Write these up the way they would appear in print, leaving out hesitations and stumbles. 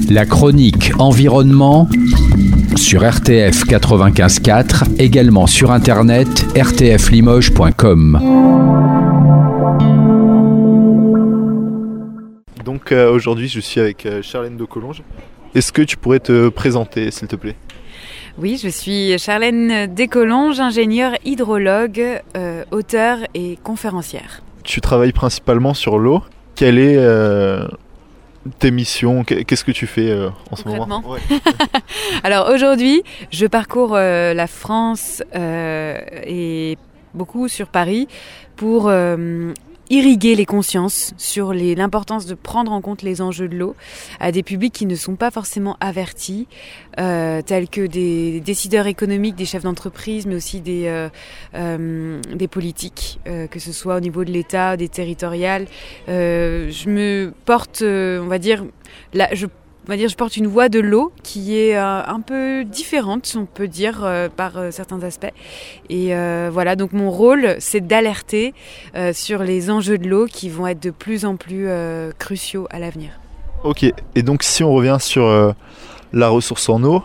La chronique environnement sur RTF 95.4, également sur internet rtflimoges.com. Donc aujourd'hui je suis avec Charlène de Collonges. Est-ce que tu pourrais te présenter s'il te plaît ? Oui, je suis Charlène Descollonges, ingénieure hydrologue, auteure et conférencière. Tu travailles principalement sur l'eau. Quelle est tes missions ? Qu'est-ce que tu fais en ce moment ? Ouais. Alors aujourd'hui, je parcours la France et beaucoup sur Paris pour irriguer les consciences sur l'importance de prendre en compte les enjeux de l'eau à des publics qui ne sont pas forcément avertis, tels que des décideurs économiques, des chefs d'entreprise, mais aussi des politiques, que ce soit au niveau de l'État, des territoriales. Je me porte, je porte une voix de l'eau qui est un peu différente, on peut dire, par certains aspects. Et voilà, donc mon rôle, c'est d'alerter sur les enjeux de l'eau qui vont être de plus en plus cruciaux à l'avenir. Ok, et donc si on revient sur la ressource en eau,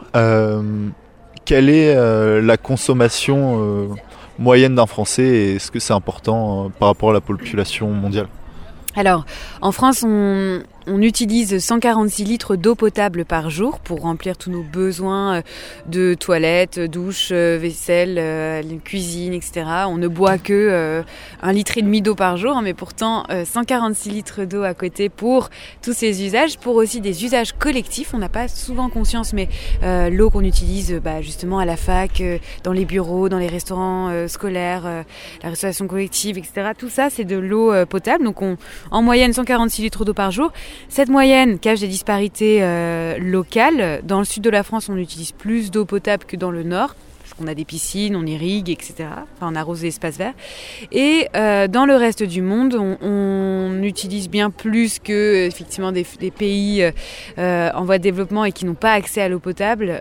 quelle est la consommation moyenne d'un Français et est-ce que c'est important par rapport à la population mondiale ? Alors, en France, on utilise 146 litres d'eau potable par jour pour remplir tous nos besoins de toilettes, douche, vaisselle, cuisine, etc. On ne boit que 1,5 litre d'eau par jour, mais pourtant 146 litres d'eau à côté pour tous ces usages, pour aussi des usages collectifs. On n'a pas souvent conscience, mais l'eau qu'on utilise justement à la fac, dans les bureaux, dans les restaurants scolaires, la restauration collective, etc. Tout ça, c'est de l'eau potable. Donc en moyenne 146 litres d'eau par jour. Cette moyenne cache des disparités locales. Dans le sud de la France, on utilise plus d'eau potable que dans le nord, parce qu'on a des piscines, on irrigue, etc. Enfin, on arrose des espaces verts. Et dans le reste du monde, on utilise bien plus que effectivement des pays en voie de développement et qui n'ont pas accès à l'eau potable.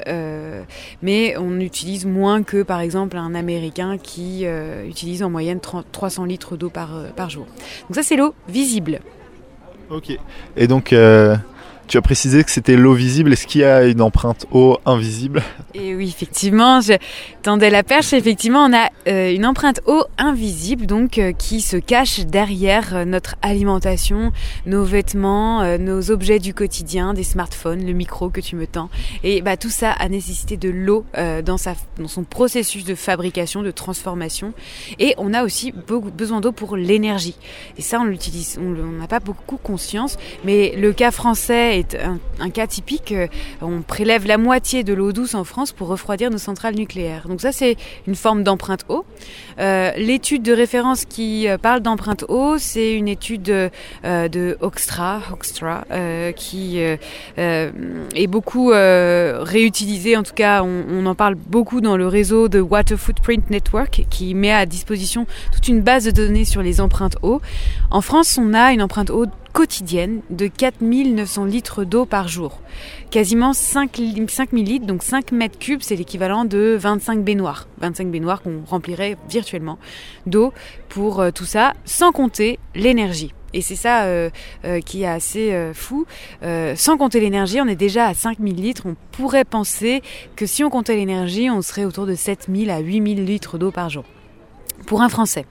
Mais on utilise moins que, par exemple, un Américain qui utilise en moyenne 300 litres d'eau par jour. Donc ça, c'est l'eau visible. Ok. Et donc, tu as précisé que c'était l'eau visible. Est-ce qu'il y a une empreinte eau invisible ? Et oui, effectivement, je tendais la perche. Effectivement, on a une empreinte eau invisible, donc qui se cache derrière notre alimentation, nos vêtements, nos objets du quotidien, des smartphones, le micro que tu me tends. Et tout ça a nécessité de l'eau dans son processus de fabrication, de transformation. Et on a aussi besoin d'eau pour l'énergie. Et ça, on l'utilise. On n'a pas beaucoup conscience, mais le cas français est un cas typique. On prélève la moitié de l'eau douce en France pour refroidir nos centrales nucléaires. Donc ça, c'est une forme d'empreinte eau. L'étude de référence qui parle d'empreinte eau, c'est une étude de Hoekstra, qui est beaucoup réutilisée. En tout cas, on en parle beaucoup dans le réseau de Water Footprint Network, qui met à disposition toute une base de données sur les empreintes eau. En France, on a une empreinte eau quotidienne de 4900 litres d'eau par jour. Quasiment 5000 litres, donc 5 mètres cubes, c'est l'équivalent de 25 baignoires. 25 baignoires qu'on remplirait virtuellement d'eau pour tout ça, sans compter l'énergie. Et c'est ça qui est assez fou. Sans compter l'énergie, on est déjà à 5000 litres. On pourrait penser que si on comptait l'énergie, on serait autour de 7000 à 8000 litres d'eau par jour. Pour un Français.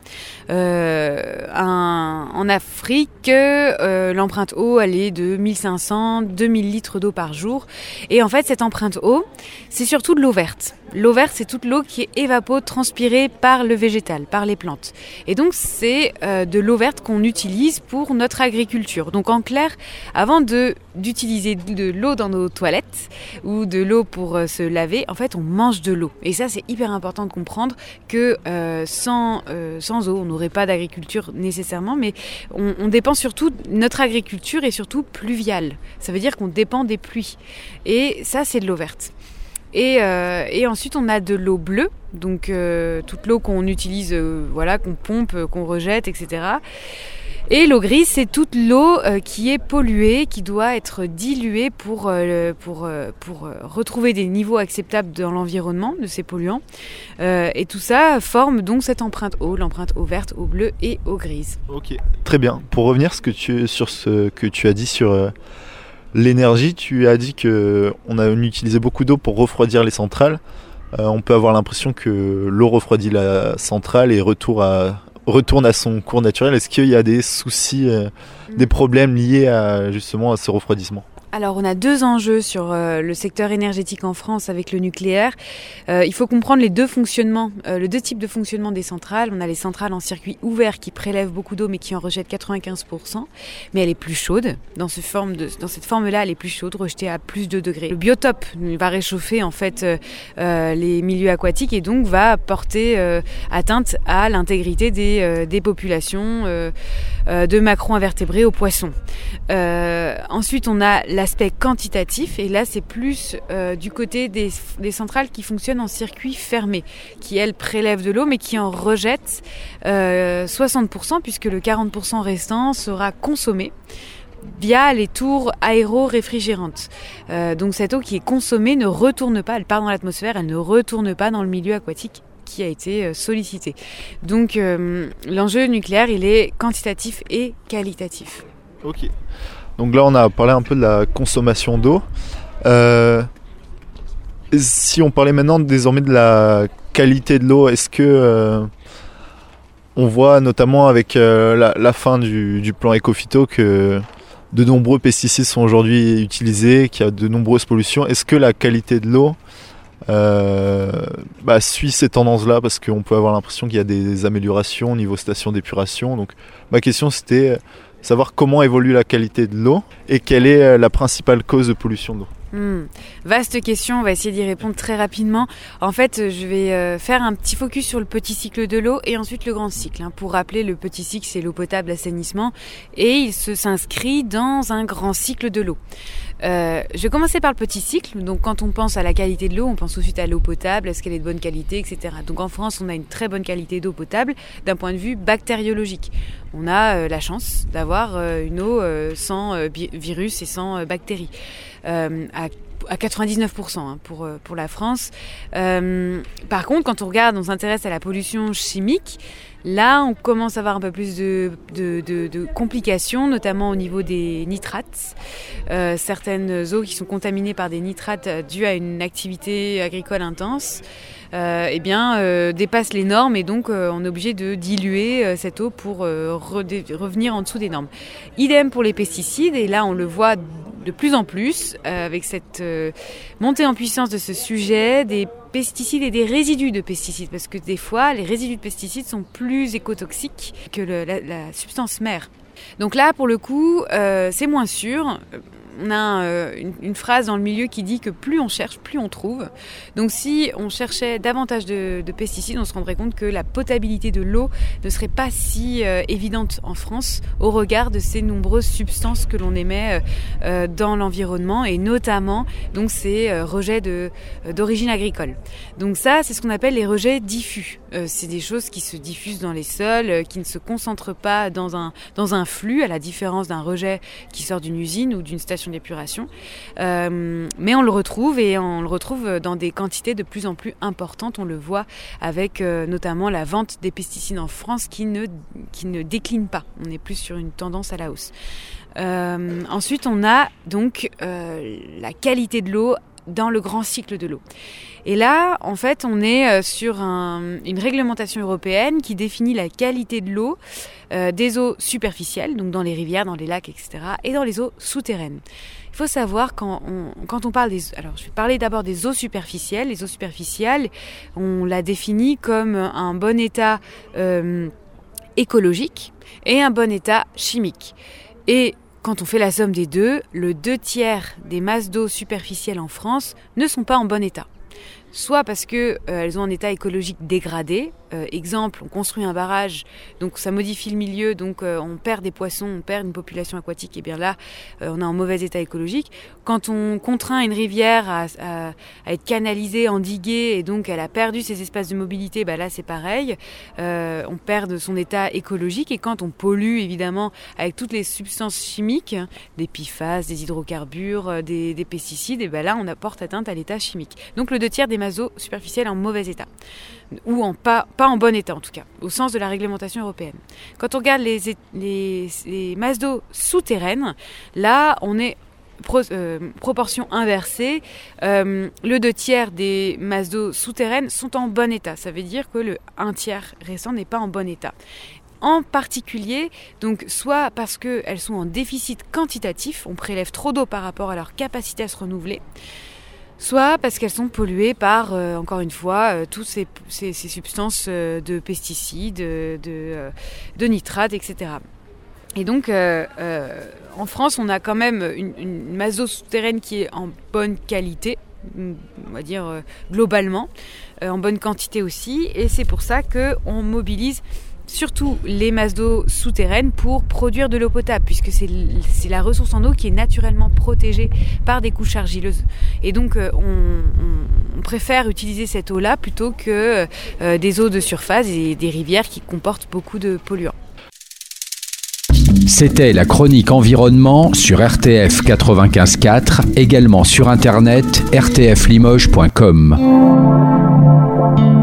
En Afrique, l'empreinte eau, elle est de 1500, 2000 litres d'eau par jour. Et en fait, cette empreinte eau, c'est surtout de l'eau verte. L'eau verte, c'est toute l'eau qui est évapotranspirée par le végétal, par les plantes. Et donc, c'est de l'eau verte qu'on utilise pour notre agriculture. Donc, en clair, avant d'utiliser de l'eau dans nos toilettes ou de l'eau pour se laver, en fait, on mange de l'eau. Et ça, c'est hyper important de comprendre que sans eau, on n'aurait pas d'agriculture nécessairement, mais on dépend surtout, notre agriculture est surtout pluviale. Ça veut dire qu'on dépend des pluies. Et ça, c'est de l'eau verte. Et ensuite, on a de l'eau bleue, donc toute l'eau qu'on utilise, qu'on pompe, qu'on rejette, etc. Et l'eau grise, c'est toute l'eau qui est polluée, qui doit être diluée pour retrouver des niveaux acceptables dans l'environnement de ces polluants. Et tout ça forme donc cette empreinte eau, l'empreinte eau verte, eau bleue et eau grise. Ok, très bien. Pour revenir sur ce que tu as dit sur l'énergie, tu as dit qu'on a utilisé beaucoup d'eau pour refroidir les centrales. On peut avoir l'impression que l'eau refroidit la centrale et retourne à son cours naturel. Est-ce qu'il y a des soucis, des problèmes liés justement à ce refroidissement ? Alors, on a 2 enjeux sur le secteur énergétique en France avec le nucléaire. Il faut comprendre les 2 fonctionnements, les 2 types de fonctionnement des centrales. On a les centrales en circuit ouvert qui prélèvent beaucoup d'eau mais qui en rejettent 95%. Mais elle est plus chaude. Dans cette forme-là, elle est plus chaude, rejetée à plus de degrés. Le biotope va réchauffer en fait les milieux aquatiques et donc va porter atteinte à l'intégrité des populations de macro-invertébrés aux poissons. Ensuite, on a l'aspect quantitatif, et là c'est plus du côté des centrales qui fonctionnent en circuit fermé, qui elles prélèvent de l'eau mais qui en rejettent 60%, puisque le 40% restant sera consommé via les tours aéro-réfrigérantes. Donc cette eau qui est consommée ne retourne pas, elle part dans l'atmosphère, elle ne retourne pas dans le milieu aquatique qui a été sollicité. Donc l'enjeu nucléaire, il est quantitatif et qualitatif. Ok. Donc là, on a parlé un peu de la consommation d'eau. Si on parlait maintenant désormais de la qualité de l'eau, est-ce que on voit notamment avec la fin du plan Ecophyto que de nombreux pesticides sont aujourd'hui utilisés, qu'il y a de nombreuses pollutions. Est-ce que la qualité de l'eau suit ces tendances-là, parce qu'on peut avoir l'impression qu'il y a des améliorations au niveau station d'épuration. Donc ma question c'était savoir comment évolue la qualité de l'eau et quelle est la principale cause de pollution d'eau. Vaste question, on va essayer d'y répondre très rapidement. En fait, je vais faire un petit focus sur le petit cycle de l'eau et ensuite le grand cycle. Pour rappeler, le petit cycle, c'est l'eau potable, l'assainissement, et il s'inscrit dans un grand cycle de l'eau. Je vais commencer par le petit cycle. Donc quand on pense à la qualité de l'eau, on pense tout de suite à l'eau potable, est-ce qu'elle est de bonne qualité, etc. Donc en France, on a une très bonne qualité d'eau potable d'un point de vue bactériologique. On a la chance d'avoir une eau sans virus et sans bactéries. À 99% pour la France. Par contre, quand on regarde, on s'intéresse à la pollution chimique, là on commence à avoir un peu plus de complications, notamment au niveau des nitrates. Certaines eaux qui sont contaminées par des nitrates dues à une activité agricole intense dépassent les normes, et donc on est obligé de diluer cette eau pour revenir en dessous des normes. Idem pour les pesticides, et là on le voit de plus en plus avec cette montée en puissance de ce sujet des pesticides et des résidus de pesticides, parce que des fois les résidus de pesticides sont plus écotoxiques que la substance mère. Donc là pour le coup c'est moins sûr. On a une phrase dans le milieu qui dit que plus on cherche, plus on trouve. Donc si on cherchait davantage de pesticides, on se rendrait compte que la potabilité de l'eau ne serait pas si évidente en France au regard de ces nombreuses substances que l'on émet dans l'environnement, et notamment donc ces rejets d'origine agricole. Donc ça, c'est ce qu'on appelle les rejets diffus. C'est des choses qui se diffusent dans les sols, qui ne se concentrent pas dans un flux, à la différence d'un rejet qui sort d'une usine ou d'une station d'épuration, mais on le retrouve, et on le retrouve dans des quantités de plus en plus importantes. On le voit avec notamment la vente des pesticides en France qui ne décline pas. On est plus sur une tendance à la hausse. Ensuite, on a donc la qualité de l'eau dans le grand cycle de l'eau. Et là, en fait, on est sur une réglementation européenne qui définit la qualité de l'eau des eaux superficielles, donc dans les rivières, dans les lacs, etc., et dans les eaux souterraines. Il faut savoir quand on parle alors je vais parler d'abord des eaux superficielles. Les eaux superficielles, on la définit comme un bon état écologique et un bon état chimique. Et quand on fait la somme des deux, le 2/3 des masses d'eau superficielles en France ne sont pas en bon état. Soit parce qu'elles ont un état écologique dégradé. Exemple, on construit un barrage, donc ça modifie le milieu, donc on perd des poissons, on perd une population aquatique, et bien là, on est en mauvais état écologique. Quand on contraint une rivière à être canalisée, endiguée, et donc elle a perdu ses espaces de mobilité, là c'est pareil, on perd de son état écologique. Et quand on pollue, évidemment, avec toutes les substances chimiques, des PFAS, des hydrocarbures, des pesticides, et là on apporte atteinte à l'état chimique. Donc le 2/3 des masses d'eau superficielles en mauvais état, ou pas en bon état en tout cas, au sens de la réglementation européenne. Quand on regarde les masses d'eau souterraines, là on est proportion inversée, le 2/3 des masses d'eau souterraines sont en bon état. Ça veut dire que le 1/3 restant n'est pas en bon état. En particulier, donc soit parce qu'elles sont en déficit quantitatif, on prélève trop d'eau par rapport à leur capacité à se renouveler, soit parce qu'elles sont polluées par, encore une fois, toutes ces substances de pesticides, de nitrates, etc. Et donc, en France, on a quand même une masse d'eau souterraine qui est en bonne qualité, on va dire globalement, en bonne quantité aussi, et c'est pour ça qu'on mobilise surtout les masses d'eau souterraines pour produire de l'eau potable, puisque c'est la ressource en eau qui est naturellement protégée par des couches argileuses. Et donc on préfère utiliser cette eau-là plutôt que des eaux de surface et des rivières qui comportent beaucoup de polluants. C'était la chronique environnement sur RTF 95.4, également sur internet rtflimoges.com.